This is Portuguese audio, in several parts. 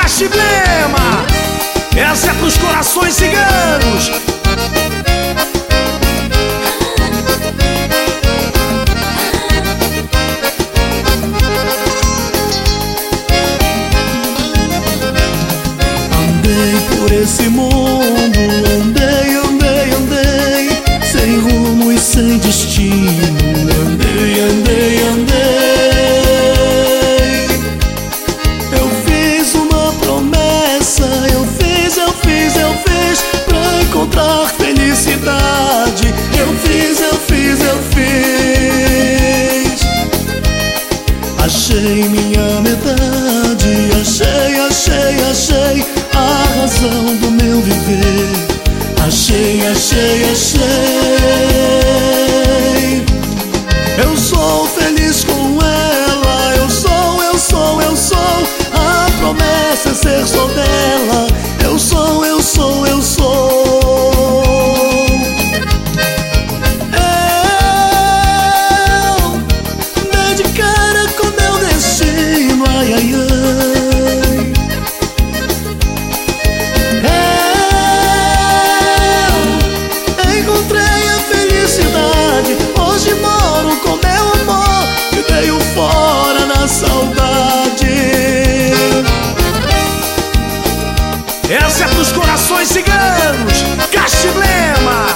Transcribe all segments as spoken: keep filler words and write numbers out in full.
Cachiblema, essa é pros corações ciganos. Andei por esse mundo, andei, andei, andei, sem rumo e sem destino. Andei, andei, andei. Eu fiz uma promessa, eu fiz, eu fiz, eu fiz, pra encontrar felicidade. Eu fiz, eu fiz, eu fiz. Achei minha metade, achei, achei, achei a razão do meu viver. Achei, achei, achei. Eu sou feliz com ela, eu sou, eu sou, eu sou. A promessa é ser só dela. Eu sou, eu sou, eu sou. Eu dei de cara com meu destino, ai, ai, ai. Hoje moro com meu amor e veio fora na saudade. Essa é pros corações ciganos. Cachiblema.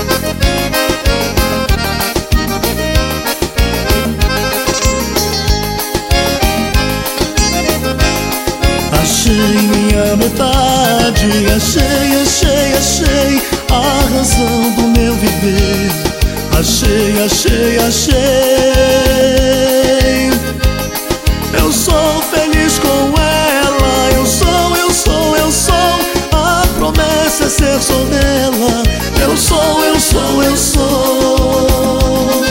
Achei minha metade, achei, achei, achei a razão do meu viver. Achei, achei, achei. Eu sou feliz com ela, eu sou, eu sou, eu sou. A promessa é ser só dela. Eu sou, eu sou, eu sou.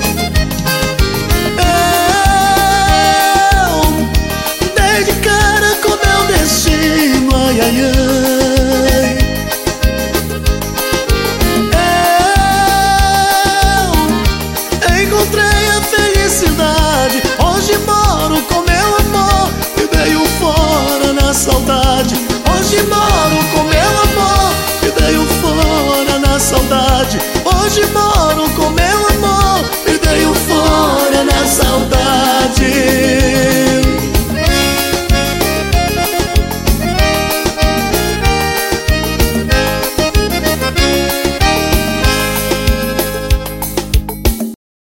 Eu dei de cara com meu destino, ai, ai, ai. Encontrei a felicidade. Hoje moro com meu amor e veio fora na saudade. Hoje moro com meu amor e veio fora na saudade. Hoje moro com meu